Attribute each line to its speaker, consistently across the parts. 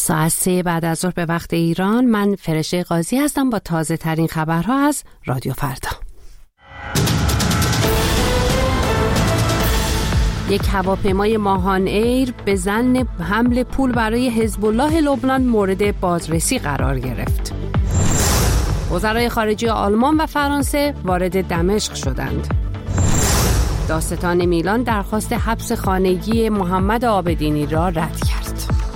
Speaker 1: ساعت 3 بعد از ظهر به وقت ایران. من فرشته قاضی هستم با تازه ترین خبرها از رادیو فردا. یک هواپیمای ماهان ایر به ظن حمل پول برای حزب الله لبنان مورد بازرسی قرار گرفت. وزرای خارجه آلمان و فرانسه وارد دمشق شدند. دادستان میلان درخواست حبس خانگی محمد عابدینی را رد کرد.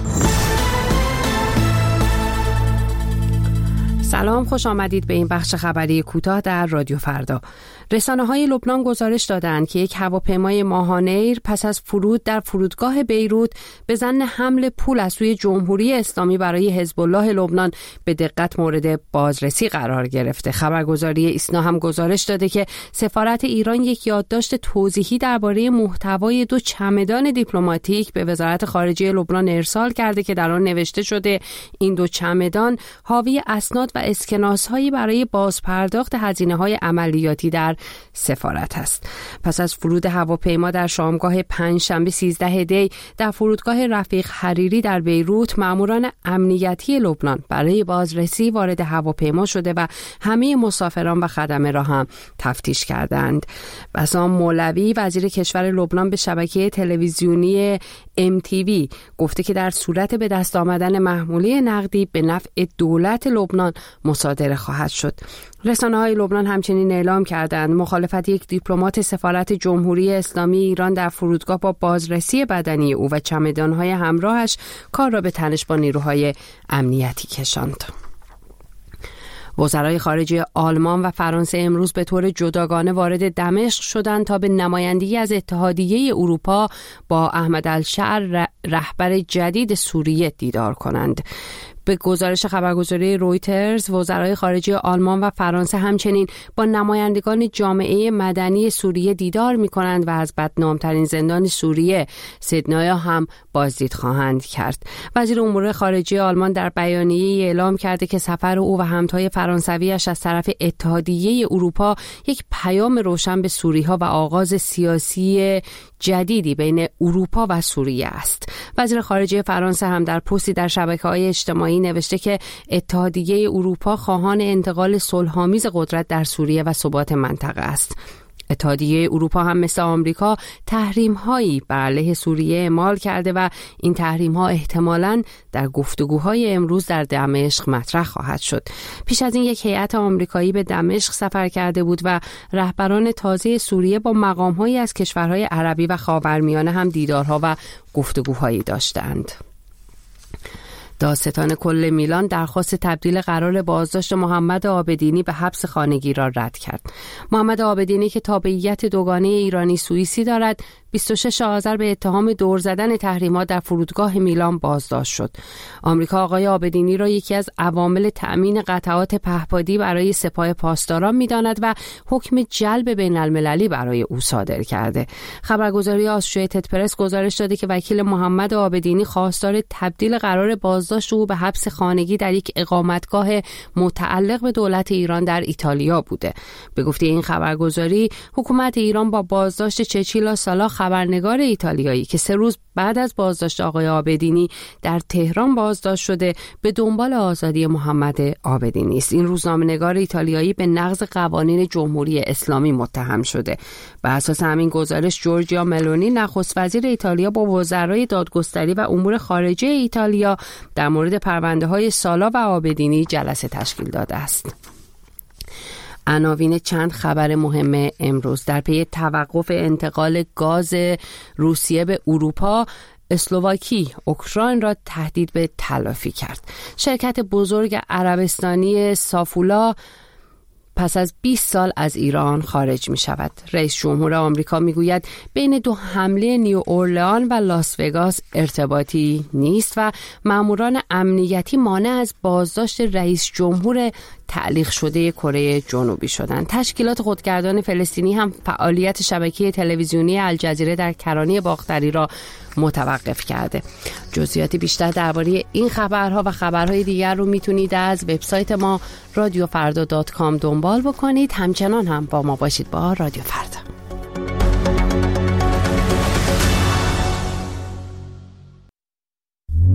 Speaker 1: سلام، خوش آمدید به این بخش خبری کوتاه در رادیو فردا. رسانه‌های لبنان گزارش دادند که یک هواپیمای ماهان ایر پس از فرود در فرودگاه بیروت به ظن حمل پول از سوی جمهوری اسلامی برای حزب الله لبنان به دقت مورد بازرسی قرار گرفته. خبرگزاری ایسنا هم گزارش داده که سفارت ایران یک یادداشت توضیحی درباره محتوای 2 چمدان دیپلماتیک به وزارت خارجه لبنان ارسال کرده که در آن نوشته شده این 2 چمدان حاوی اسناد و اسکناس‌هایی برای بازپرداخت هزینه‌های عملیاتی در سفارت است. پس از فرود هواپیما در شامگاه پنجشنبه 13 دی در فرودگاه رفیق حریری در بیروت، ماموران امنیتی لبنان برای بازرسی وارد هواپیما شده و همه مسافران و خدمه را هم تفتیش کردند. بسام مولوی وزیر کشور لبنان به شبکه تلویزیونی MTV گفته که در صورت به دست آمدن محموله نقدی به نفع دولت لبنان مصادره خواهد شد. رسانه‌های لبنان همچنین اعلام کردند مخالفت یک دیپلمات سفارت جمهوری اسلامی ایران در فرودگاه با بازرسی بدنی او و چمدان‌های همراهش کار را به تنش با نیروهای امنیتی کشاند. وزرای خارجه آلمان و فرانسه امروز به طور جداگانه وارد دمشق شدند تا به نمایندگی از اتحادیه اروپا با احمد الشعر رهبر جدید سوریه دیدار کنند. به گزارش خبرگزاری رویترز، وزرای خارجه آلمان و فرانسه همچنین با نمایندگان جامعه مدنی سوریه دیدار می‌کنند و از بدنام‌ترین زندان سوریه سیدنایا هم بازدید خواهند کرد. وزیر امور خارجه آلمان در بیانیه‌ای اعلام کرده که سفر او و همتای فرانسویش از طرف اتحادیه اروپا یک پیام روشن به سوری‌ها و آغاز سیاسی جدیدی بین اروپا و سوریه است. وزیر خارجه فرانسه هم در پستی در شبکه‌های اجتماعی نوشته که اتحادیه اروپا خواهان انتقال صلح‌آمیز قدرت در سوریه و ثبات منطقه است. اتحادیه اروپا هم مثل آمریکا تحریم‌هایی بر علیه سوریه اعمال کرده و این تحریم‌ها احتمالاً در گفتگوهای امروز در دمشق مطرح خواهد شد. پیش از این یک هیئت آمریکایی به دمشق سفر کرده بود و رهبران تازه سوریه با مقام‌هایی از کشورهای عربی و خاورمیانه هم دیدارها و گفتگوهایی داشتند. دادستان کل میلان درخواست تبدیل قرار بازداشت محمد عابدینی به حبس خانگی را رد کرد. محمد عابدینی که تابعیت دوگانه ایرانی سوئیسی دارد، 26 آذر به اتهام دور زدن تحریمات در فرودگاه میلان بازداشت شد. آمریکا آقای عابدینی را یکی از عوامل تأمین قطعات پهپادی برای سپاه پاسداران می‌داند و حکم جلب بین‌المللی برای او صادر کرده. خبرگزاری آسوشیتد پرس گزارش داده که وکیل محمد عابدینی خواستار تبدیل قرار بازداشت او به حبس خانگی در یک اقامتگاه متعلق به دولت ایران در ایتالیا بوده. به گفته این خبرگزاری، حکومت ایران با بازداشت چچیلا سالا، خبرنگار ایتالیایی که 3 روز بعد از بازداشت آقای عابدینی در تهران بازداشت شده، به دنبال آزادی محمد عابدینی است. این روزنامه‌نگار ایتالیایی به نقض قوانین جمهوری اسلامی متهم شده. بر اساس همین گزارش، جورجیا ملونی نخست وزیر ایتالیا با وزرای دادگستری و امور خارجه ایتالیا در مورد پرونده‌های سالا و عابدینی جلسه تشکیل داده است. عناوین چند خبر مهم امروز: در پی توقف انتقال گاز روسیه به اروپا، اسلواکی اوکراین را تهدید به تلافی کرد. شرکت بزرگ عربستانی سافولا پس از 20 سال از ایران خارج می شود. رئیس جمهور آمریکا می گوید بین 2 حمله نیو اورلئان و لاس وگاس ارتباطی نیست و ماموران امنیتی مانع از بازداشت رئیس جمهور تعلیق شده کره جنوبی شدند. تشکیلات خودگردان فلسطینی هم فعالیت شبکه تلویزیونی الجزیره در کرانه باختری را متوقف کرده. جزئیات بیشتر درباره این خبرها و خبرهای دیگر رو میتونید از وبسایت ما رادیوفردا.com دنبال بکنید. همچنان هم با ما باشید با رادیو فردا.